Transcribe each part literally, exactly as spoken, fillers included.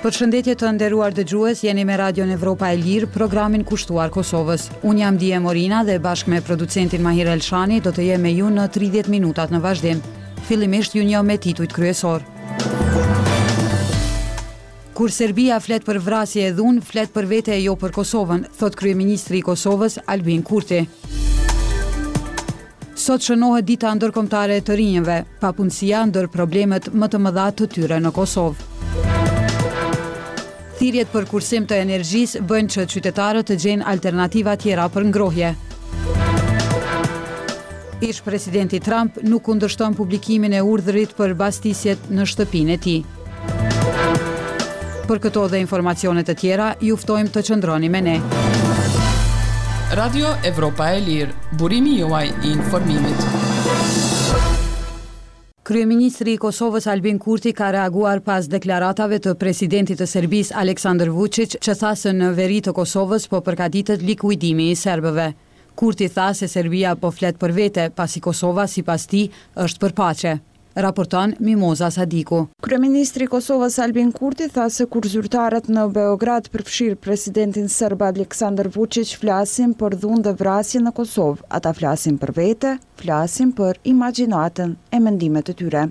Përshëndetje të nderuar dëgjues, jeni me Radion Evropa e Lirë, programin kushtuar Kosovës. Unë jam Dije Morina dhe bashkë me producentin Mahir Elshani do të jem me ju në tridhjetë minutat në vazhdim. Fillimisht ju njoh me titujt kryesor. Kur Serbia flet për vrasje e dhunë, flet për vete e jo për Kosovën, thot kryeministri i Kosovës Albin Kurti. Sot shënohet dita ndërkombëtare e të rinjëve, papunësia ndër problemet më të mëdha të tyre në Kosovë. Thirrjet për kursim të energjisë bëjnë që qytetarët të gjejnë alternativa tjera për ngrohje. Ish presidenti Trump nuk kundërshton publikimin e urdhërit për bastisjet në shtëpinë e tij. Për këto dhe informacione të tjera, ju ftojmë të qëndroni me ne. Radio Evropa e Lirë, burimi juaj i informimit. Kryeministri i Kosovës Albin Kurti ka reaguar pas deklaratave të presidentit të Serbisë Aleksandar Vučić, që tha se në veri të Kosovës po përgatitet likuidimi i serbëve. Kurti tha se Serbia po flet për vete, pasi Kosova sipas tij është për paqe. Raporton Mimoza Sadiku. Kryeministri i Kosovës Albin Kurti tha se kur zyrtarët në Beograd përfshirë presidentin serb Aleksandar Vučić flasin për dhunë dhe vrasje në Kosovë, ata flasin për vete, flasin për imagjinatën e mendimet të tyre.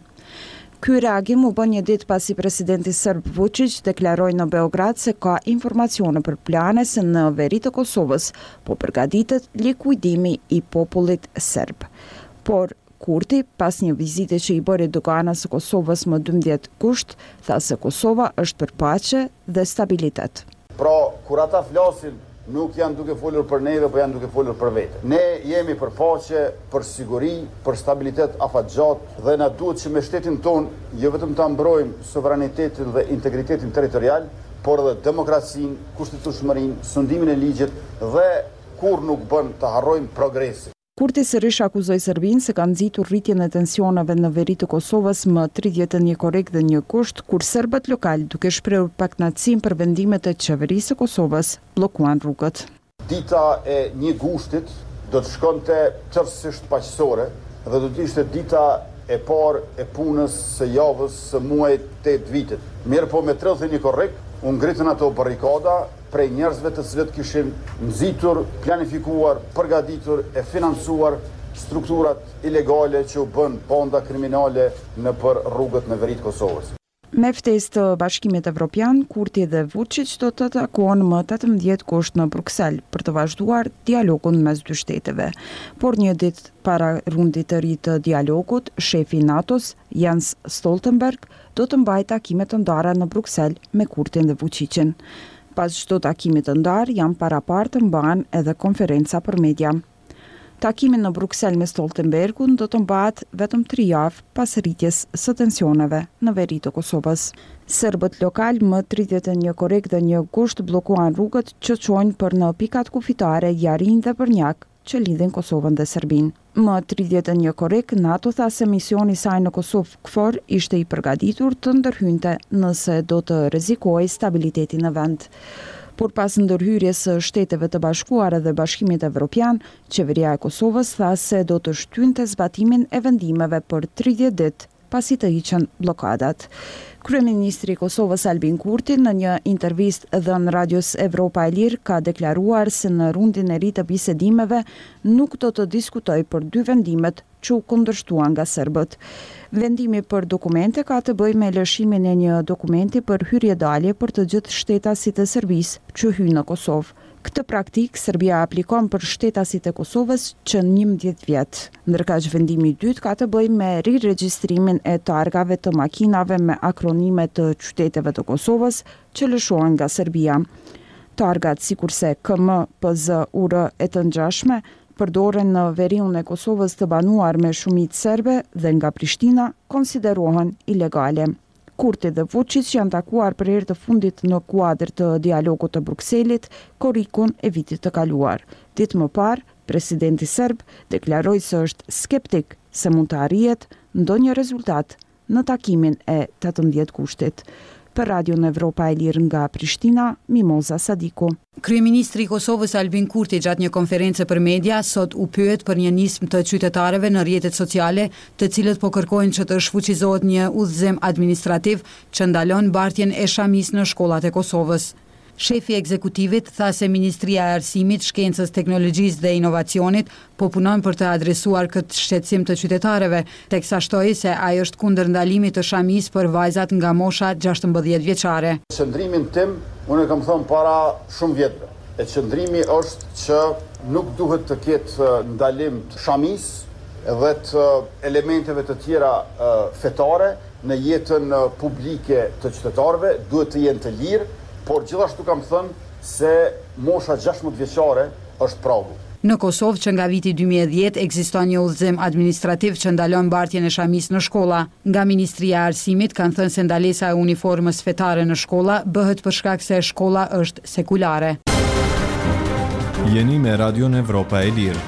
Ky reagim u bën një ditë pasi presidenti serb Vučić deklaroi në Beograd se ka informacione për plane se në veri të Kosovës po përgatitet likuidimi i popullit serb. Por Kurti, pas një vizite që i bëri doganas së Kosovës më dymbëdhjetë gusht, tha se Kosova është për paqe dhe stabilitet. Pra, kur ata flasin, nuk janë duke folur për neve, po janë duke folur për vete. Ne jemi për paqe, për siguri, për stabilitet afatgjat dhe na duhet që me shtetin ton, jo vetëm ta mbrojmë sovranitetin dhe integritetin territorial, por edhe demokracinë, kushtetueshmërinë, sundimin e ligjit dhe kur nuk bën të harrojmë progresin. Kurti sërish akuzoi Serbinë se ka nxitur rritjen e tensioneve në veri të Kosovës më tridhjetë e një korrik dhe një gusht, kur serbët lokal, duke shprehur pakënaqësinë për vendimet e qeverisë së Kosovës, bllokuan rrugët. Dita e një gushtit do të shkonte tërësisht paqësore dhe do të ishte dita e parë e punës së javës së muajit tetë vitit. Mirë po me tridhjetë e një korrik, u ngritën ato barrikada prej njerëzve të cilët kishin nxitur, planifikuar, përgatitur e financuar strukturat ilegale që u bën banda kriminale në për rrugët në veri të Kosovës. Me ftesë të Bashkimit Evropian, Kurti dhe Vučić do të takohen më tetëmbëdhjetë gusht në Bruksel për të vazhduar dialogun mes dy shteteve. Por një ditë para rundit të ri të dialogut, shefi i NATO-s, Jens Stoltenberg, do të mbajë takime të ndara në Bruksel me Kurtin dhe Vučićin. Pas çdo takimi të ndarë, janë parapartë të mbahen edhe konferenca për media. Takimi në Bruksel me Stoltenbergun do të mbahet vetëm tri javë pas rritjes së tensioneve në veri të Kosovës. Serbët lokal më tridhjetë e një korrik dhe një gusht bllokuan rrugët që çojnë për në pikat kufitare Jarin dhe Brnjak, që lidhin Kosovën dhe Serbinë. Më tridhjetë e një korrik, NATO tha se misioni i saj në Kosovë KFOR ishte i përgatitur të ndërhynte nëse do të rrezikojë stabilitetin në vend. Por pas ndërhyrjes së Shteteve të Bashkuara dhe Bashkimit Evropian, qeveria e Kosovës tha se do të shtynte zbatimin e vendimeve për tridhjetë ditë pasi të hiqen bllokadat. Kryeministri i Kosovës Albin Kurti në një intervistë dhënë Radios Evropa e Lirë ka deklaruar se në rundin e ri të bisedimeve nuk do të diskutojë për dy vendimet që u kundërshtuan nga serbët. Vendimi për dokumente ka të bëjë me lëshimin e një dokumenti për hyrje-dalje për të gjithë shtetasit e Serbisë që hyjnë në Kosovë. Këtë praktik Serbia aplikon për shtetasit e Kosovës që njëmbëdhjetë vjet. Ndërkaq vendimi i dytë ka të bëjë me riregjistrimin e targave të makinave me akronime të qyteteve të Kosovës që lëshohen nga Serbia. Targat sikurse K M, P Z, U R e të ngjashme përdoren në veriun e Kosovës të banuar me shumicë serbe dhe nga Prishtina konsiderohen ilegale. Kurti dhe Vučić janë takuar për herë të fundit në kuadër të dialogut të Brukselit, korrikun e vitit të kaluar. Ditë më parë, presidenti serb deklaroi se është skeptik se mund të arrihet ndonjë rezultat në takimin e tetëmbëdhjetë gushtit. Për Radion Evropa e Lirë nga Prishtina, Mimoza Sadiku. Kryeministri i Kosovës Albin Kurti gjatë një konferencë për media sot u pyet për një nismë të qytetarëve në rrjetet sociale, të cilët po kërkojnë që të shfuqizohet një udhëzim administrativ që ndalon mbartjen e shamis në shkollat e Kosovës. Shefi i ekzekutivit tha se Ministria e Arsimit, Shkencës, Teknologjisë dhe Inovacionit po punon për të adresuar këtë shqetësim të qytetarëve, teksa shtoi se ai është kundër ndalimit të shamis për vajzat nga mosha gjashtëmbëdhjetë vjeçare. Qëndrimin tim, unë e kam thënë para shumë vjetëve. E qëndrimi është që nuk duhet të ketë ndalim të shamis dhe të elementeve të tjera fetare në jetën publike të qytetarëve, duhet të jenë të lirë. Por gjithashtu kam thënë se mosha gjashtëmbëdhjetë vjeçare është pragu. Në Kosovë që nga viti dy mijë e dhjetë ekziston një udhëzim administrativ që ndalon mbartjen e shamis në shkolla. Nga Ministria e Arsimit kanë thënë se ndalesa e uniformës fetare në shkolla bëhet për shkak se shkolla është sekulare. Jeni me Radion Evropa e Lirë.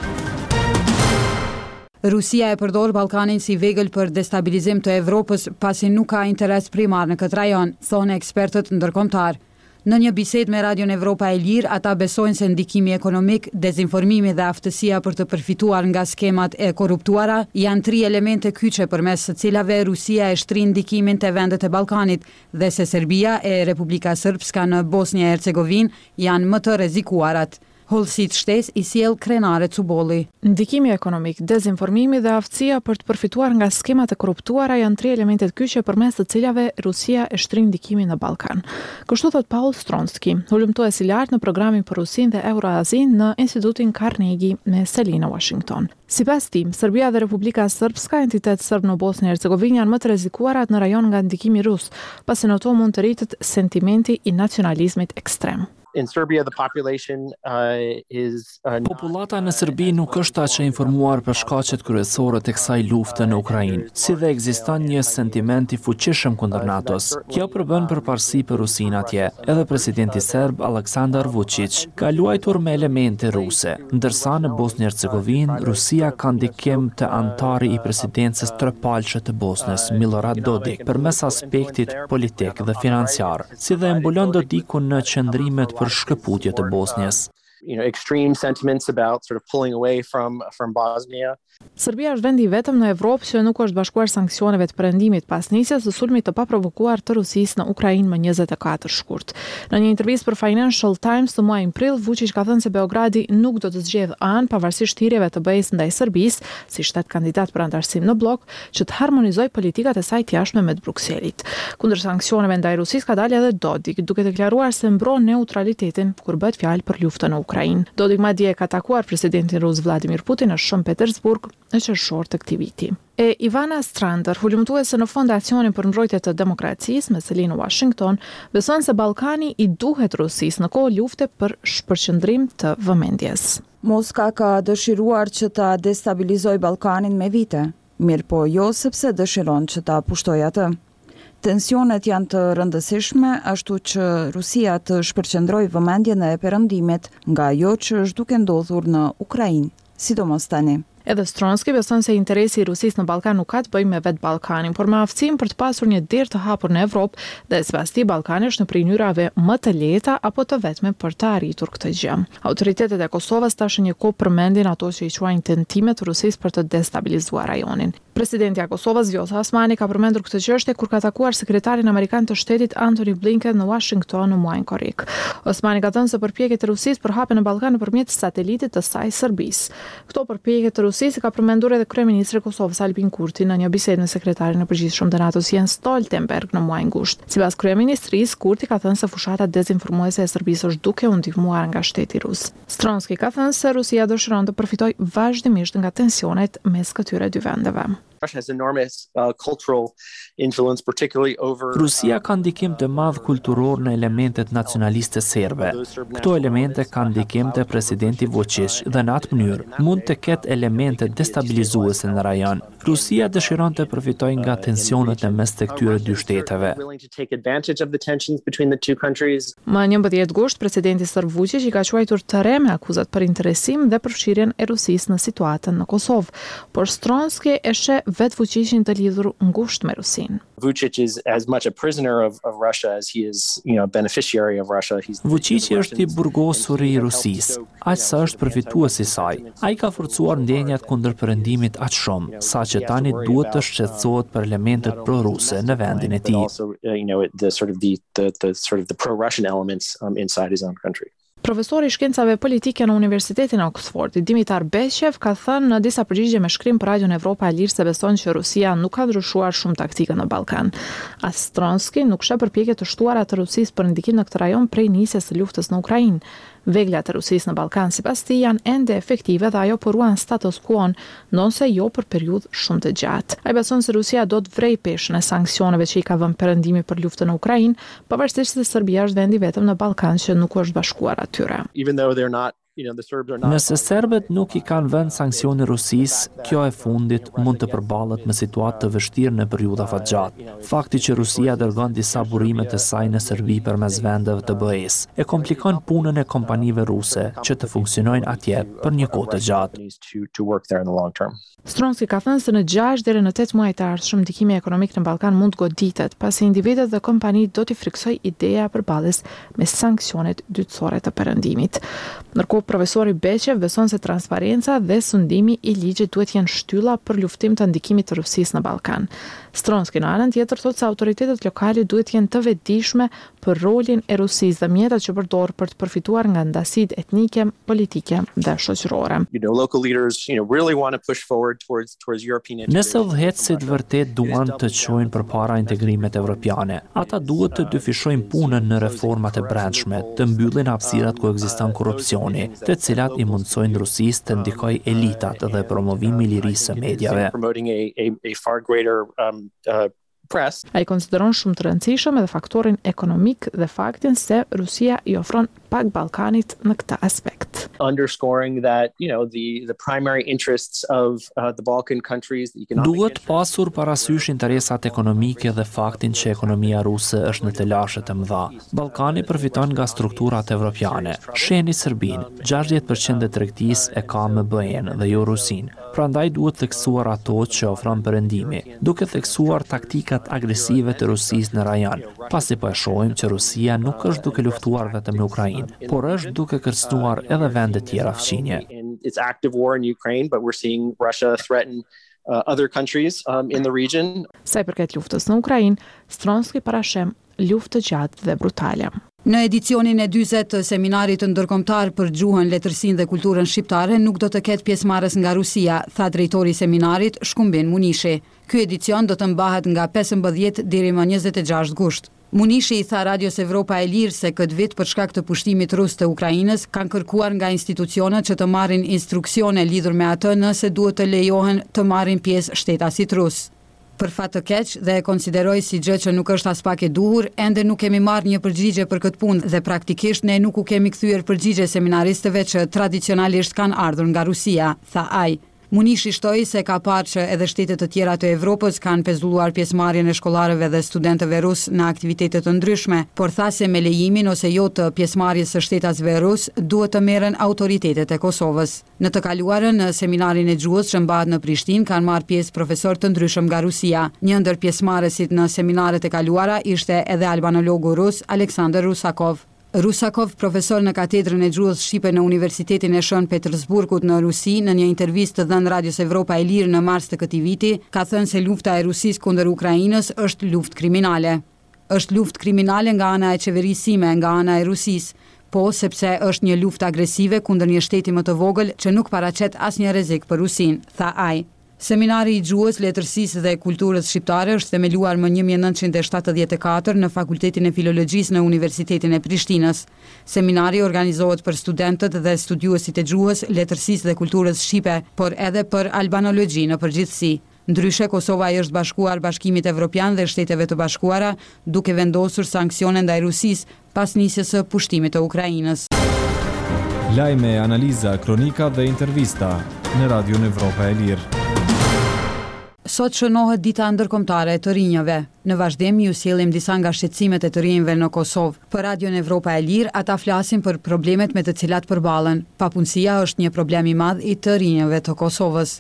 Rusia e përdor Ballkanin si vegël për destabilizim të Evropës pasi nuk ka interes primar në këtë rajon, thonë ekspertët ndërkombëtar. Në një bisedë me Radion Evropa e Lirë, ata besojnë se ndikimi ekonomik, dezinformimi dhe aftësia për të përfituar nga skemat e korruptuara janë tri elemente kyçe përmes së cilave Rusia e shtrin ndikimin te vendet e Ballkanit dhe se Serbia e Republika Srpska në Bosnjë e Hercegovinë janë më të rrezikuarat. Holsit shtes i sjell Krenare Cubolli. Ndikimi ekonomik, dezinformimi dhe aftësia për të përfituar nga skemat e korruptuara janë tri elementet kyçe përmes të cilave Rusia e shtrin ndikimin në Ballkan. Kështu thot Paul Stronski, hulumtues i lartë në programin për Rusinë dhe Euroazin në Institutin Carnegie me seli në Washington. Sipas tij, Serbia dhe Republika Srpska, entitet serb në Bosnjë e Hercegovinë, janë më të rrezikuarat në rajon nga ndikimi rus, pasi në to mund të rritet sentimenti i nacionalizmit ekstrem. In Serbia, the population uh, is uh, Popullata në Serbi nuk është aq e informuar për shkaqet kryesore të kësaj lufte në Ukrainë, si dhe ekziston një sentiment i fuqishëm kundër NATO-s. Kjo përbën përparësi për Rusinë atje. Edhe presidenti serb Aleksandar Vučić ka luajtur me elemente ruse, ndërsa në Bosnjë-Hercegovinë Rusia ka ndikim të antari i presidencës trepalçe të Bosnjës, Milorad Dodik, përmes aspektit politik dhe financiar, si dhe mbulon Dodikun në qëndrimet për shkëputje të Bosnjës. you know, extreme sentiments about sort of pulling away from from Bosnia. Serbia është vendi i vetëm në Evropë që nuk është bashkuar sanksioneve të perëndimit pas nisjes së sulmit të paprovokuar të Rusisë në Ukrainë më njëzet e katër shkurt. Në një intervistë për Financial Times të muajit prill, Vučić ka thënë se Beogradi nuk do të zgjedhë anë pavarësisht thirrjeve të B E S ndaj Serbisë, si shtet kandidat për antarësim në blok, që të harmonizojë politikat e saj të jashtme me të Brukselit. Kundër sanksioneve ndaj Rusisë ka dalë edhe Dodik, duke deklaruar se mbron neutralitetin kur bëhet fjalë për luftën në Ukrainë. Dodik madje ka takuar presidentin rus Vladimir Putin në Shën Petersburg në qershor të këtij viti. E Ivana Strander, hulumtuese në Fondacionin për Mbrojtje të Demokracisë me seli në Washington, beson se Ballkani i duhet Rusisë në kohë lufte për shpërqendrim të vëmendjes. Moska ka dëshiruar që ta destabilizojë Ballkanin me vite, mirë po jo sepse dëshiron që ta pushtojë atë. Tensionet janë të rëndësishme, ashtu që Rusia të shpërqendrojë vëmendjen e perëndimit nga ajo që është duke ndodhur në Ukrainë, sidomos tani. Edhe Stronski beson se interesi i Rusisë në Ballkan nuk ka të bëjë me vetë Ballkanin, por me aftësinë për të pasur një derë të hapur në Evropë dhe sipas tij Ballkani është në prej mënyrave më të lehta apo të vetme për të arritur këtë gjë. Autoritetet e Kosovës tash një kohë përmendin ato që i quajnë tentime të Rusisë për të destabilizuar rajonin. Presidenti i Kosovës Vjosa Osmani ka përmendur këtë çështje kur ka takuar sekretarin amerikan të shtetit Antony Blinken në Washington në muajin korrik. Osmani ka thënë se përpjekjet e Rusisë për hapjen në Ballkan nëpërmjet satelitit të saj Serbisë. Këto përpjekje të Rusisë ka përmendur edhe kryeministri i Kosovës Albin Kurti në një bisedë me sekretarin e përgjithshëm të NATO-s Jens Stoltenberg në muajin gusht. Sipas kryeministrisë, Kurti ka thënë se fushata dezinformuese e Serbisë është duke u ndihmuar nga shteti rus. Stronski ka thënë se Rusia dëshiron të përfitojë vazhdimisht nga tensionet mes këtyre dy vendeve. Russia has enormous uh, cultural influence, particularly over. Rusia ka ndikim të madh kulturor në elementet nacionaliste serbe. Këto elemente kanë ndikim të presidenti Vučić dhe në atë mënyrë mund të ketë elemente destabilizuese në rajon. Rusia dëshiron të përfitojë nga tensionet e mes të këtyre dy shteteve. Më njëmbëdhjetë gusht, presidenti serb Vučić i ka quajtur të re me akuzat për interesim dhe përfshirjen e Rusisë në situatën në Kosovë, por Stronski e sheh vetë Vučićin të lidhur ngushtë me Rusinë. Vučić is as much a prisoner of, of Russia as he is, you know, a beneficiary of Russia. He's Vučić është i burgosur i Rusisë, aq sa është përfitues i saj. Ai ka forcuar ndjenjat kundër perëndimit aq shumë, saqë tani duhet të shqetësohet për elementet pro-ruse në vendin e tij. Also, uh, you know, the sort of the the, the sort of the pro-Russian elements um, inside his own country. Profesori i shkencave politike në Universitetin e Oxfordit, Dimitar Beshev, ka thënë në disa përgjigje me shkrim për Radion Evropa e Lirë se beson që Rusia nuk ka ndryshuar shumë taktikën në Ballkan. As Stronski nuk sheh përpjekje të shtuara të Rusisë për ndikim në këtë rajon prej nisjes së luftës në Ukrainë. Veglat e Rusisë në Ballkan sipas tij janë ende efektive dhe ajo po ruan status quo-n, ndonse jo për periudhë shumë të gjatë. Ai beson se Rusia do të vrejë peshën e sanksioneve që i ka vënë perëndimi për luftën në Ukrainë, pavarësisht se Serbia është vendi vetëm në Ballkan që nuk është bashkuar atyre. Even though they're not You know, the Serbs are not... Nëse serbët nuk i kanë vënë sanksione Rusisë, kjo e fundit mund të përballet me situatë të vështirë në periudha fatgjatë. Fakti që Rusia dërgon disa burime të saj në Serbi përmes vendeve të B E-s e komplikon punën e kompanive ruse që të funksionojnë atje për një kohë të gjatë. Stronski ka thënë se në gjashtë deri në tetë muaj të ardhshëm ndikimi ekonomik në Ballkan mund të goditet, pasi individët dhe kompanitë do t'i friksojë ideja përballjes me sanksionet dytësore të perëndimit. Ndërkohë profesori Beshev beson se transparenca dhe sundimi i ligjit duhet jenë shtylla për luftim të ndikimit të Rusisë në Ballkan. Stronski në anën tjetër thotë se autoritetet lokale duhet jenë të vetëdijshme për rolin e Rusisë dhe mjetet që përdor për të përfituar nga ndasitë etnike, politike dhe shoqërore. You know, local leaders, you know, really want to push forward towards towards European integration. Nëse udhëheqësit vërtet duan të çojnë përpara integrimet evropiane, ata duhet të dyfishojnë punën në reformat e brendshme, të mbyllin hapësirat ku ekziston korrupsioni, të cilat i mundsojnë Rusisë të ndikojë elitat dhe promovimi i lirisë së mediave. Promoting a a a far greater um uh press. Ai konsideron shumë të rëndësishëm edhe faktorin ekonomik dhe faktin se Rusia i ofron pak Ballkanit në këtë aspekt. Underscoring that, you know, the the primary interests of uh, the Balkan countries, the economic Duhet pasur parasysh interesat ekonomike dhe faktin që ekonomia ruse është në të lashe të mëdha. Ballkani përfiton nga strukturat evropiane. Shihni Serbinë, gjashtëdhjetë përqind e tregtisë e ka me B E-n dhe jo Rusinë. Prandaj duhet theksuar ato që ofron perëndimi, duke theksuar taktikat agresive të Rusisë në rajon. Pasi po e shohim që Rusia nuk është duke luftuar vetëm në Ukrainë, por është duke kërcënuar edhe vende tjera fqinje. It's active war in Ukraine, but we're seeing Russia threaten uh, other countries um, in the region. Sa i përket luftës në Ukrainë, Stronski parashem luftë të gjatë dhe brutale. Në edicionin e dyzet të seminarit ndërkombëtar për gjuhën, letërsinë dhe kulturën shqiptare nuk do të ketë pjesëmarrës nga Rusia, tha drejtori i seminarit Shkumbin Munishi. Ky edicion do të mbahet nga pesëmbëdhjetë deri më njëzet e gjashtë gusht. Munishi i tha Radios Evropa e Lirë se këtë vit për shkak të pushtimit rus të Ukrainës kanë kërkuar nga institucionet që të marrin instruksione lidhur me atë nëse duhet të lejohen të marrin pjesë shtetasit rus. Për fat të keq dhe e konsideroj si gjë që nuk është as pak e duhur, ende nuk kemi marrë një përgjigje për këtë punë dhe praktikisht ne nuk u kemi kthyer përgjigje seminaristëve që tradicionalisht kanë ardhur nga Rusia, tha ai. Munishi shtoi se ka parë që edhe shtetet të tjera të Evropës kanë pezulluar pjesëmarrjen e shkollarëve dhe studentëve rus në aktivitete të ndryshme, por tha se me lejimin ose jo të pjesëmarrjes së shtetasve rus duhet të merren autoritetet e Kosovës. Në të kaluarën në seminarin e gjuhës që mbahet në Prishtinë kanë marrë pjesë profesorë të ndryshëm nga Rusia. Një ndër pjesëmarrësit në seminaret e kaluara ishte edhe albanologu rus Aleksandr Rusakov. Rusakov, profesor në katedrën e gjuhës shqipe në Universitetin e Shën Petersburgut në Rusi, në një intervistë të dhënë Radios Evropa e Lirë në mars të këtij viti, ka thënë se lufta e Rusisë kundër Ukrainës është luftë kriminale. Është luftë kriminale nga ana e qeverisime, nga ana e Rusisë, po sepse është një luftë agresive kundër një shteti më të vogël që nuk paraqet asnjë rrezik për Rusinë, tha ai. Seminari i gjuhës, letërsisë dhe kulturës shqiptare është themeluar më një mijë nëntëqind e shtatëdhjetë e katër në Fakultetin e Filologjisë në Universitetin e Prishtinës. Seminari organizohet për studentët dhe studiuesit e gjuhës, letërsisë dhe kulturës shqipe, por edhe për albanologji në përgjithësi. Ndryshe, Kosova i është bashkuar Bashkimit Evropian dhe Shteteve të Bashkuara, duke vendosur sanksione ndaj Rusisë pas nisjes së pushtimit të Ukrainës. Lajme, analiza, kronika dhe intervista në Radion Evropa e Lirë. Sot shënohet dita ndërkombëtare e të rinjëve. Në vazhdim ju sjellim disa nga shqetësimet e të rinjve në Kosovë. Për Radion Evropa e Lirë ata flasin për problemet me të cilat përballen. Papunësia është një problem i madh i të rinjëve të Kosovës.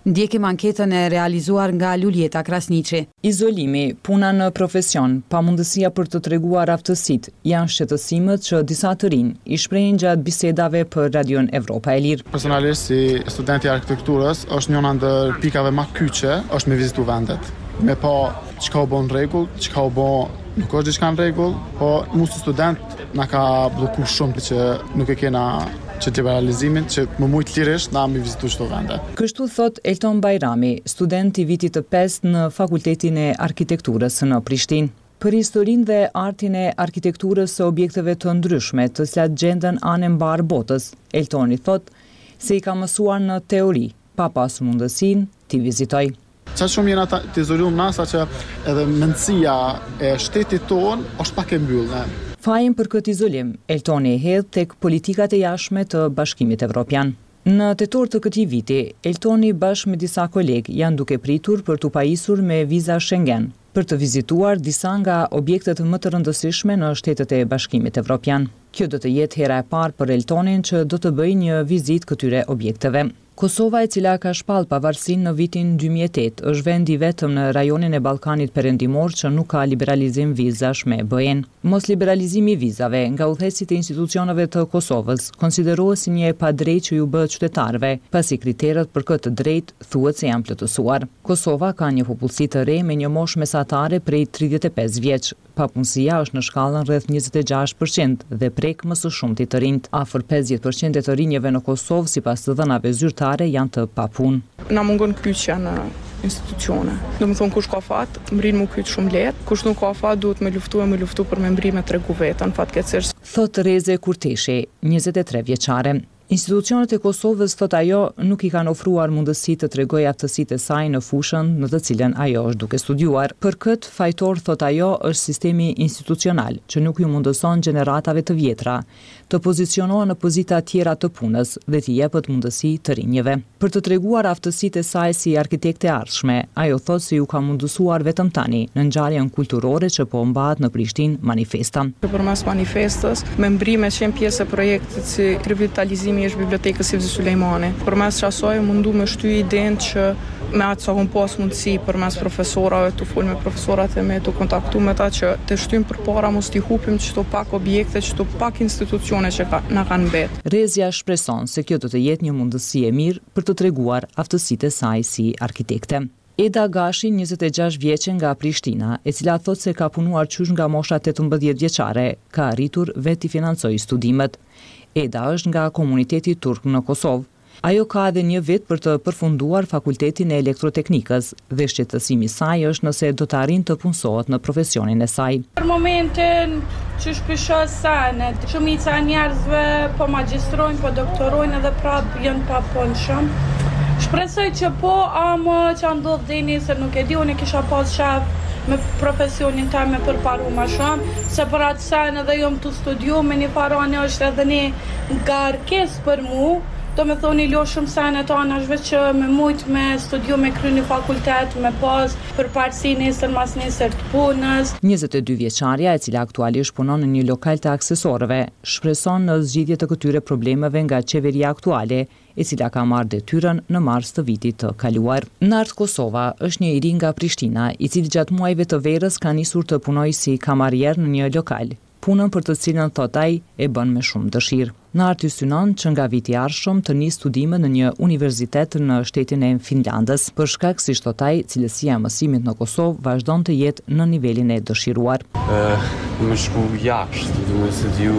Ndjekim anketën e realizuar nga Lulieta Krasniqi. Izolimi, puna në profesion, pamundësia për të treguar aftësitë janë shqetësimet që disa të rinj i shprehin gjatë bisedave për Radion Evropa e Lirë. Personalisht si studenti i arkitekturës, është njëra ndër pikave më kyçe, është me vizitu vendet. Me pa çka u bën rregull, çka u bë nuk është diçka në rregull, po mu si student na ka bllokuar shumë që nuk e kena që liberalizimin që më mujt lirisht na mi vizitu çdo vende. Kështu thot Elton Bajrami, student i vitit të pestë në Fakultetin e Arkitekturës në Prishtinë. Për historinë dhe artin e arkitekturës së objekteve të ndryshme, të cilat gjenden anë mbar botës, Eltoni thot se i ka mësuar në teori, pa pasur mundësinë t'i vizitoj. Qa shumë jena të izoluar na, sa që edhe mendësia e shtetit tonë është pak e mbyllë. Fajin për këtë izolim, Eltoni e hedh tek politikat e jashtme të Bashkimit Evropian. Në tetor të këtij viti, Eltoni bashkë me disa kolegë janë duke pritur për t'u pajisur me viza Schengen, për të vizituar disa nga objektet më të rëndësishme në shtetet e Bashkimit Evropian. Kjo do të jetë hera e parë për Eltonin që do të bëjë një vizitë këtyre objekteve. Kosova, e cila ka shpall pavarësinë në vitin dy mijë e tetë, është vendi vetëm në rajonin e Ballkanit Perëndimor që nuk ka liberalizim vizash me B E-n. Mos liberalizimi i vizave nga udhëheqësit e institucioneve të Kosovës konsiderohet si një e padrejtë që ju bëhet qytetarëve, pasi kriteret për këtë drejtë thuhet se janë plotësuar. Kosova ka një popullsi të re me një moshë mesatare prej tridhjetë e pesë vjeç. Papunësia është në shkallën rreth njëzet e gjashtë përqind dhe prek më së shumti të rinjt. Afër pesëdhjetë përqind e të rinjeve në Kosovë, sipas të dhënave zyrtare, janë të papunë. Na mungon kyçja në institucione. Do të thonë kush ka fat, mbrin mu kyç shumë lehtë, kush nuk ka fat duhet me luftu e me luftu për me mbri me tregu vetën, fatkeqësisht. Thot Reze Kurteshi, njëzet e tre vjeçare. Institucionet e Kosovës, thot ajo, nuk i kanë ofruar mundësi të tregojë aftësitë e saj në fushën në të cilën ajo është duke studiuar. Për këtë fajtor, thot ajo, është sistemi institucional, që nuk ju mundëson gjeneratave të vjetra të pozicionohen në pozita tjera të punës dhe t'i jepet mundësi të rinjeve. Për të treguar aftësitë e saj si arkitekte ardhshme, ajo thot se ju ka mundësuar vetëm tani në ngjarjen kulturore që po mbahet në Prishtinë manifesta. Përmes manifestës, me mbrime që janë pjesë e projektit si revitalizimi është bibliotekës Sivzi Sulejmani. Përmes asaj mundu me shty idenë që me atë sa kom pas mundësi përmes profesorave, të fol me profesorat e me të kontaktu me ta që të shtym përpara mos t'i hupim çdo pak objekte, çdo pak institucione që ka, na kanë mbet. Rezja shpreson se kjo do të jetë një mundësi e mirë për të treguar aftësitë e saj si arkitekte. Eda Gashi, njëzet e gjashtë vjeçe nga Prishtina, e cila thot se ka punuar qysh nga mosha tetëmbëdhjetë vjeçare, ka arritur vetë i financojë studimet. Eda është nga komuniteti turk në Kosovë. Ajo ka edhe një vit për të përfunduar Fakultetin e Elektroteknikës dhe shqetësimi i saj është nëse do të arrijë të punësohet në profesionin e saj. Për momentin që shpeshoj sanet, shumica e njerëzve po magjistrojnë, po doktorojnë edhe prapë janë pa punëshëm. Shpresoj që po, amë që ndodh dini se nuk e di, unë kisha pas shef me profesionin taj me përparu ma shumë, se për atë sen edhe jom të studiu, me një farane është edhe një ngarkes për mu, do me thoni lo shumë sene tonë është veç që me mujt me studiu me kry një fakultet, me pas për parësi nesër mas nesër të punës. njëzet e dy vjeçarja, e cila aktualisht punon në një lokal të aksesorëve, shpreson në zgjidhje të këtyre problemeve nga qeveria aktuale, e cila ka marrë detyrën në mars të vitit të kaluar. Nart Kosova është një i ri nga Prishtina, i cili gjatë muajve të verës ka nisur të punojë si kamarier në një lokal, punën për të cilën thot ai e bën me shumë dëshirë. Nart i synon që nga viti i ardhshëm të nisë studime në një universitet në shtetin e Finlandës, për shkak si thot ai, cilësia e mësimit në Kosovë vazhdon të jetë në nivelin e dëshiruar. Uh, më shku jashtë, du me studiu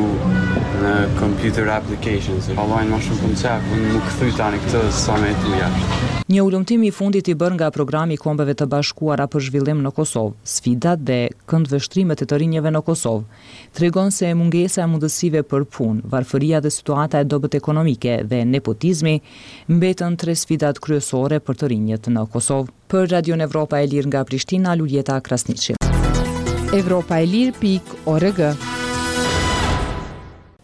në computer applications. Pallojnë më shumë koncept, unë më kthy tani këtë sa me tu jashtë. Një ulëmtim i fundit i bërë nga programi i Kombeve të Bashkuara për zhvillim në Kosovë, sfidat dhe këndvështrimet e të rinjeve në Kosovë, tregon se mungesa e mundësive për punë, varfëria dhe situata e dobët ekonomike dhe nepotizmi mbetën tre sfidat kryesore për të rinjët në Kosovë. Për Radion Evropa e Lirë nga Prishtina, Lulieta Krasniqi. Evropa e Lirë pikë org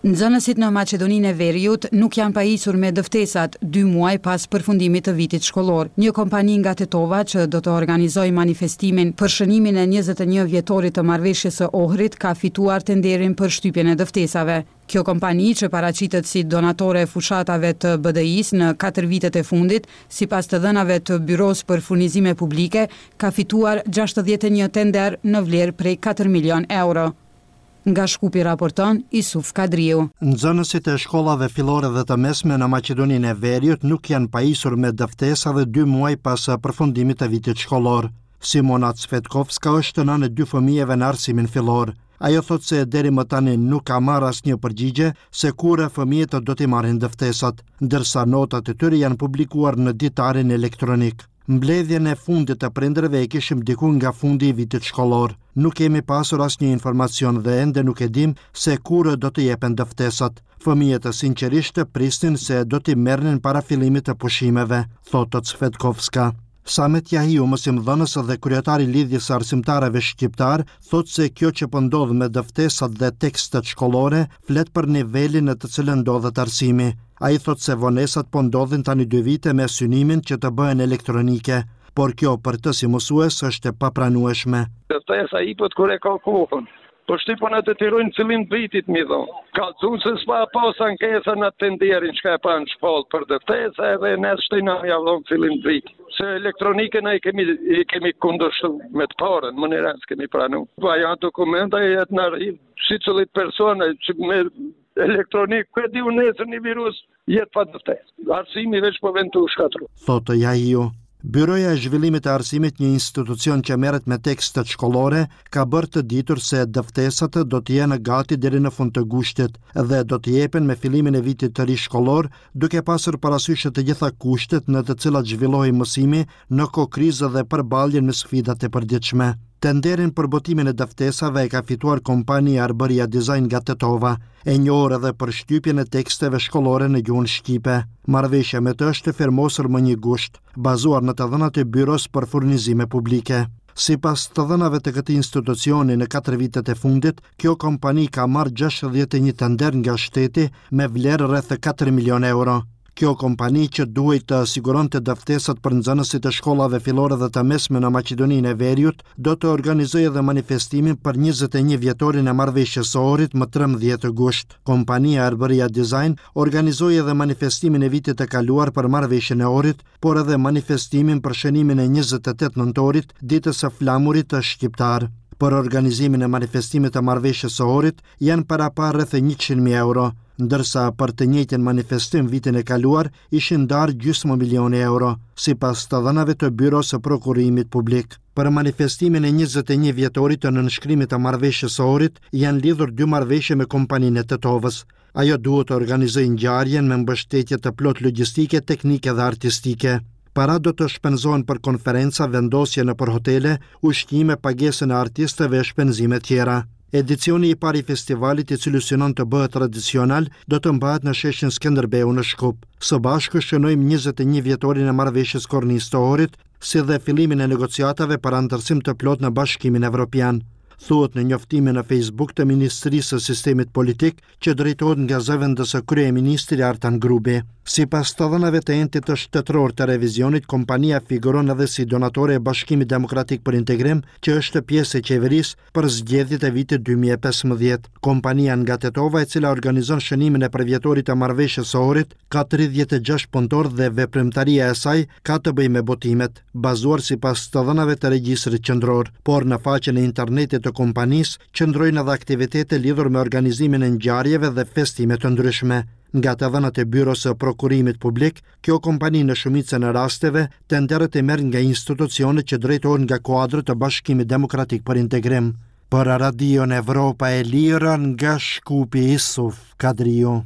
Nxënësit në Maqedoninë e Veriut nuk janë pajisur me dëftesat dy muaj pas përfundimit të vitit shkollor. Një kompani nga Tetova që do të organizojë manifestimin për shënimin e njëzet e një vjetorit të marrëveshjes së Ohrit ka fituar tenderin për shtypjen e dëftesave. Kjo kompani, që paraqitet si donatore e fushatave të B D I-s në katër vitet e fundit, sipas të dhënave të Byros për Furnizime Publike, ka fituar gjashtëdhjetë e një tender në vlerë prej katër milion euro. Nga Shkupi raporton Isuf Kadriu. Nxënësit e shkollave fillore dhe të mesme në Maqedoninë e Veriut nuk janë pajisur me dëftesa dhe dy muaj pas përfundimit të vitit shkollor. Simona Cvetkovska është nënë e dy fëmijëve në arsimin fillor. Ajo thot se deri më tani nuk ka marrë asnjë përgjigje se kur fëmijët do t'i marrin dëftesat, ndërsa notat e tyre janë publikuar në ditarin elektronik. Mbledhjen e fundit të prindërve e kishim diku nga fundi i vitit shkollor. Nuk kemi pasur asnjë informacion dhe ende nuk e dim se kur do të jepen dëftesat. Fëmijët sinqerisht prisnin se do t'i merrnin para fillimit të pushimeve, thotë Cvetkovska. Samet Jahiu, mësimdhënës dhe kryetari i lidhjes së arsimtarëve shqiptar, thotë se kjo që po ndodh me dëftesat dhe tekstet shkollore flet për nivelin në të cilën ndodhet arsimi. Ai thotë se vonesat po ndodhin tani dy vite me synimin që të bëhen elektronike, por kjo për të si mësues është e papranueshme. Dëftesa i pët kur e ka kohën. Po shtypon e detyrojnë cilin vitit mi dhonë. Kalëzuesës pa pas ankesa në tenderin që ka e pa në shkollë për dëftesa edhe nes shtina ja dhonë cilin vit. Se elektronike ne i kemi, i kemi kundështu me të parën, më në rëndës kemi pranu. Pa janë dokumenta e jetë në rriv, si cëllit persone që me elektronik, këtë di unë nesër një virus jetë pa dëftesë. Arsimi veç po vendu shkatru. Thotë Jahiu. Byroja e zhvillimit të arsimit, një institucion që merret me tekstet shkollore, ka bërë të ditur se dëftesat do të jenë gati deri në fund të gushtit dhe do të jepen me fillimin e vitit të ri shkollor, duke pasur parasysh të gjitha kushtet në të cilat zhvillohej mësimi në kohë krize dhe përballjen me sfidat e përditshme. Tenderin për botimin e dëftesave e ka fituar kompania Arbëria Design nga Tetova, e njohur edhe për shtypjen e teksteve shkollore në gjuhën shqipe. Marrëveshja me të është firmosur më një gusht, bazuar në të dhënat e Byros për Furnizime Publike. Sipas të dhënave të këtij institucioni në katër vitet e fundit, kjo kompani ka marrë gjashtëdhjetë e një tender nga shteti me vlerë rreth katër milion euro. Kjo kompani që duhet të siguronte dëftesat për nxënësit e shkollave fillore dhe të mesme në Maqedoninë e Veriut, do të organizojë edhe manifestimin për njëzet e një vjetorin e marrëveshjes së Ohrit më trembëdhjetë gusht. Kompania Arbëria Design organizoi edhe manifestimin e vitit të kaluar për marrëveshjen e Ohrit, por edhe manifestimin për shënimin e njëzet e tetë nëntorit, ditës së flamurit të shqiptar. Për organizimin e manifestimit të marrëveshjes së Ohrit janë parapar rreth njëqind mijë euro, ndërsa për të njëjtin manifestim vitin e kaluar ishin ndarë gjysmë milioni euro, sipas të dhënave të Byros së Prokurimit Publik. Për manifestimin e njëzet e një vjetorit të nënshkrimit të marrëveshjes së Ohrit janë lidhur dy marrëveshje me kompaninë e Tetovës. Ajo duhet të organizojë ngjarjen me mbështetje të plot logjistike, teknike dhe artistike. Para do të shpenzohen për konferenca, vendosje në për hotele, ushqime, pagesën e artistëve e shpenzime tjera. Edicioni i parë i festivalit, i cili synon të bëhet tradicional, do të mbahet në sheshin Skënderbeu në Shkup. Së bashku shënojmë njëzet e një vjetorin e marrëveshjes kornisë të Ohrit, si dhe fillimin e negociatave për anëtarësim të plot në Bashkimin Evropian. Thuhet në njoftimin në Facebook të Ministrisë së Sistemit Politik që drejtohet nga zëvendësë kryeministri Artan Grubi. Sipas të dhënave të entit të shtetëror të revizionit, kompania figuron edhe si donatore e Bashkimit Demokratik për Integrim, që është pjesë e qeverisë për zgjedhjet e vitit dy mijë e pesëmbëdhjetë. Kompania nga Tetova, e cila organizon shënimin e përvjetorit të marrëveshjes së Ohrit, ka tridhjetë e gjashtë punëtor dhe veprimtaria e saj ka të bëjë me botimet, bazuar sipas të dhënave të regjistrit qendror, por në faqen e internetit të kompanisë qëndrojnë edhe aktivitete lidhur me organizimin e ngjarjeve dhe festime të ndryshme. Nga të dhënat e Byros së Prokurimit Publik, kjo kompani në shumicën e rasteve tenderet e merr nga institucionet që drejtohen nga kuadri të Bashkimit Demokratik për Integrim. Për Radion Evropa e Lirë, nga Shkupi, Isuf Kadriu.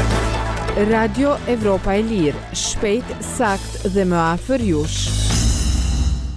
Radio Evropa e Lirë, shpejt, sakt dhe më afër jush.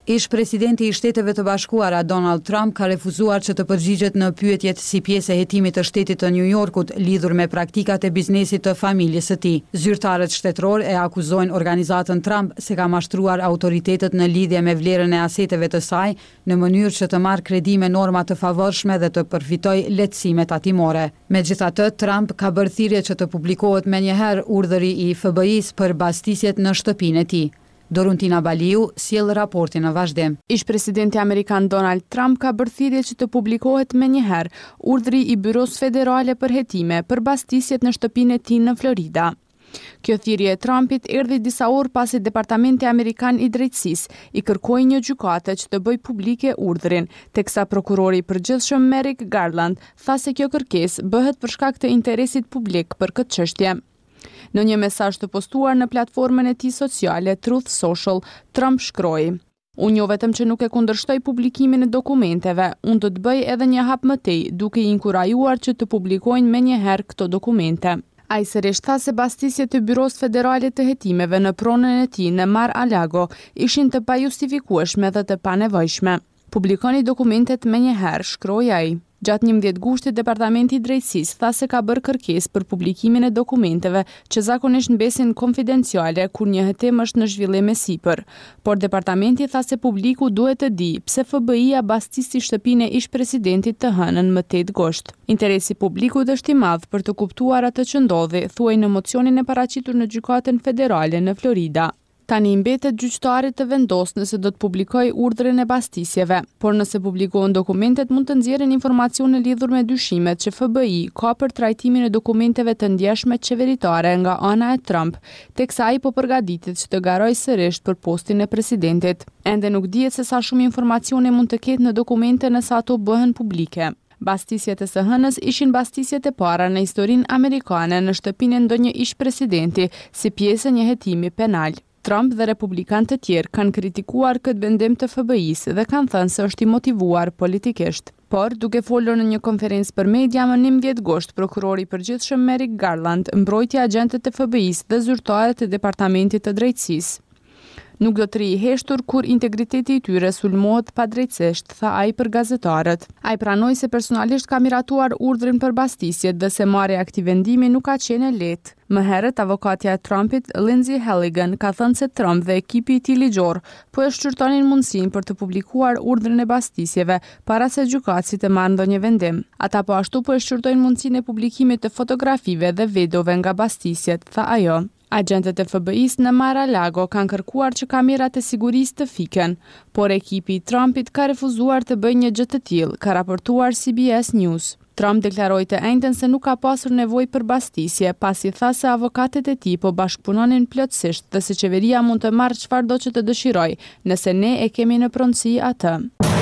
Ish presidenti i Shteteve të Bashkuara Donald Trump ka refuzuar që të përgjigjet në pyetjet si pjesë e hetimit të shtetit të New Yorkut lidhur me praktikat e biznesit të familjes së tij. Zyrtarët shtetëror e akuzojnë organizatën Trump se ka mashtruar autoritetet në lidhje me vlerën e aseteve të saj në mënyrë që të marrë kredi me norma të favorshme dhe të përfitojë lehtësime tatimore. Megjithatë, Trump ka bërë thirrje që të publikohet menjëherë urdhëri i F B I-s për bastisjet në shtëpinë e tij. Doruntina Baliu sjell raportin në vazhdim. Ish presidenti amerikan Donald Trump ka bërë thirrje që të publikohet menjëherë urdhri i Byros Federale për hetime për bastisjet në shtëpinë e tij në Florida. Kjo thirrje e Trumpit erdhi disa orë pasi Departamenti Amerikan i Drejtësisë i kërkoi një gjykate që të bëjë publike urdhrin, teksa prokurori i përgjithshëm Merrick Garland tha se kjo kërkesë bëhet për shkak të interesit publik për këtë çështje. Në një mesazh të postuar në platformën e tij sociale Truth Social, Trump shkroi: "Unë jo vetëm që nuk e kundërshtoj publikimin e dokumenteve, unë do të bëj edhe një hap më tej, duke i inkurajuar që të publikojnë menjëherë këto dokumente." Ai sërish tha se bastisjet e Byros Federale të Hetimeve në pronën e tij në Mar-a-Lago ishin të pajustifikueshme dhe të panevojshme. "Publikoni dokumentet menjëherë", shkroi ai. Gjatë njëmbëdhjetë gushtit, Departamenti i Drejtësisë tha se ka bërë kërkesë për publikimin e dokumenteve që zakonisht mbesin konfidenciale kur një hetim është në zhvillim e sipër, por departamenti tha se publiku duhet të di pse F B I-ja bastisti shtëpinë e ish-presidentit të hënën më tetë gusht. Interesi publikut është i madh për të kuptuar atë që ndodhi, thuaj në mocionin e paraqitur në gjykatën federale në Florida. Tani mbetet gjyqtarit të vendosë nëse do të publikojë urdhrin e bastisjeve, por nëse publikohen dokumentet mund të nxjerrin informacione lidhur me dyshimet që F B I ka për trajtimin e dokumenteve të ndjeshme qeveritare nga ana e Trump, teksa ai po përgatitet që të garojë sërish për postin e presidentit. Ende nuk dihet se sa shumë informacione mund të ketë në dokumente nëse ato bëhen publike. Bastisjet e së hënës ishin bastisjet e para në historinë amerikane në shtëpinë e ndonjë ish-presidenti si pjesë e një hetimi penal. Trump dhe republikanë të tjerë kanë kritikuar këtë vendim të F B I-s dhe kanë thënë se është i motivuar politikisht. Por, duke folur në një konferencë për media më njëmbëdhjetë gusht, prokurori i përgjithshëm Merrick Garland mbrojti agentët e F B I-s dhe zyrtarët e Departamentit të Drejtësisë. Nuk do të ri i heshtur kur integriteti i tyre sulmohet padrejtësisht, tha ai për gazetarët. Ai pranoi se personalisht ka miratuar urdhrin për bastisjet dhe se marrja e këtij vendimi nuk ka qenë e lehtë. Më herët, avokatja e Trumpit, Lindsey Halligan, ka thënë se Trump dhe ekipi i tij ligjor po e shqyrtonin mundësinë për të publikuar urdhrin e bastisjeve para se gjykatësi të marrë ndonjë vendim. Ata po ashtu po e shqyrtojnë mundësinë e publikimit të fotografive dhe videove nga bastisjet, tha ajo. Agentët e F B I-s në Mar-a-Lago kanë kërkuar që kamerat e sigurisë të fiken, por ekipi i Trumpit ka refuzuar të bëjë një gjë të tillë, ka raportuar C B S News. Trump deklaroi të njëjtën se nuk ka pasur nevojë për bastisje, pasi tha se avokatët e tij po bashkëpunonin plotësisht dhe se qeveria mund të marrë çfarëdo që të dëshirojë, nëse ne e kemi në pronësi atë.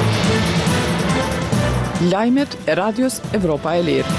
Lajmet e Radios Evropa e Lirë.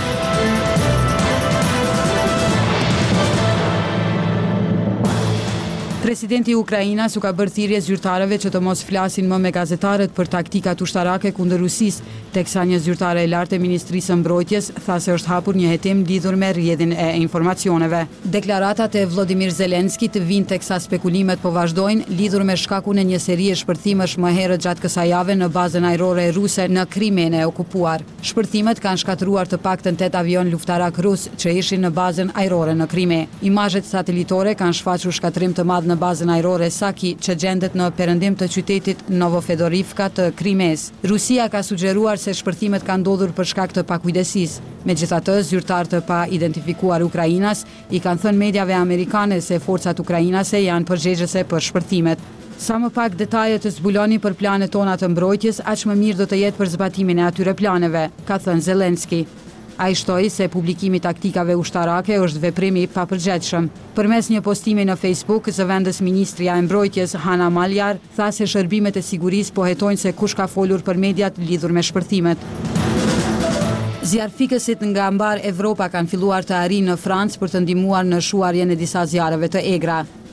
Presidenti i Ukrainës u ka bërë thirrje zyrtarëve që të mos flasin më me gazetarët për taktikat ushtarake kundër Rusisë, teksa një zyrtare e lartë e Ministrisë së Mbrojtjes tha se është hapur një hetim lidhur me rrjedhin e informacioneve. Deklaratat e Volodymyr Zelenskit vijnë teksa spekulimet po vazhdojnë lidhur me shkakun e një serie shpërthimesh më herët gjatë kësaj jave në bazën ajrore ruse në Krimen e okupuar. Shpërthimet kanë shkatëruar të paktën tetë avion luftarak rus që ishin në bazën ajrore në Krime. Imazhet satelitore kanë shfaqur shkatërim të madh në bazën ajrore Saki që gjendet në perëndim të qytetit Novofedorivka të Krimes. Rusia ka sugjeruar se shpërthimet kanë ndodhur për shkak të pakujdesisë. Megjithatë, zyrtarë të pa identifikuar Ukrainas i kanë thënë mediave amerikane se forcat ukrainase janë përgjegjëse për shpërthimet. Sa më pak detaje të zbuloni për planet tona të mbrojtjes, aq më mirë do të jetë për zbatimin e atyre planeve, ka thënë Zelenski. Ai shtoi se publikimi i taktikave ushtarake është veprim i papërgjegjshëm. Përmes një postimi në Facebook, zëvendës ministria e mbrojtjes Hana Maljar tha se shërbimet e sigurisë po hetojnë se kush ka folur për mediat lidhur me shpërthimet. Zjarfikësit nga mbar Evropa kanë filluar të arrijnë në Francë për të ndihmuar në shuarjen e disa zjarreve të egra.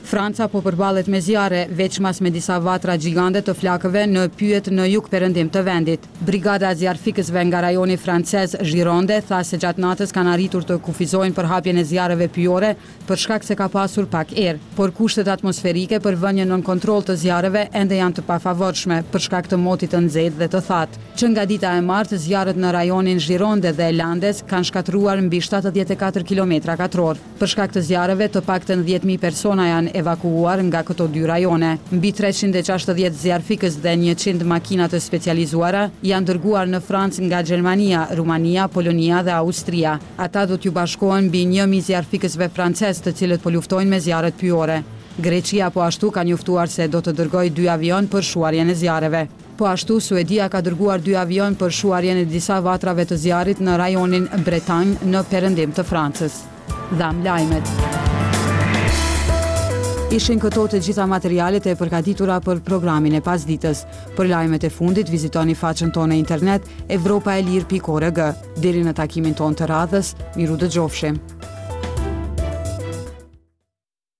Franca po përballet me zjarre, veç mas me disa vatra gjigande të flakëve në pyet në jug perëndim të vendit. Brigada e zjarfikësve nga rajoni francez Gironde tha se gjatë natës kanë arritur të kufizojnë për hapjen e zjarreve pyjore për shkak se ka pasur pak erë, por kushtet atmosferike për vënien nën kontroll të zjarreve ende janë të pafavorshme për shkak të motit të nxehtë dhe të thatë. Që nga dita e martë, zjarret në rajonin Gironde dhe Landes kanë shkatruar mbi shtatëdhjetë e katër kilometra katror. Për shkak të zjarreve, të paktën dhjetë mijë persona janë evakuuar nga këto dy rajone. Mbi treqind e gjashtëdhjetë zjarfikës dhe njëqind makina të specializuara janë dërguar në Francë nga Gjermania, Rumania, Polonia dhe Austria. Ata do t'ju bashkohen mbi një mijë zjarfikësve francez, të cilët po luftojnë me zjarret pyjore. Greqia po ashtu ka njoftuar se do të dërgojë dy avion për shuarjen e zjarreve. Po ashtu, Suedia ka dërguar dy avion për shuarjen e disa vatrave të zjarrit në rajonin Bretagne në perëndim të Francës. Dham lajmet. Ishin këto të gjitha materialet e përgatitura për programin e pasditës. Për lajmet e fundit, vizitoni faqen tonë në internet evropaelir pikë org. Deri në takimin tonë të radhës, miru dëgjofshim.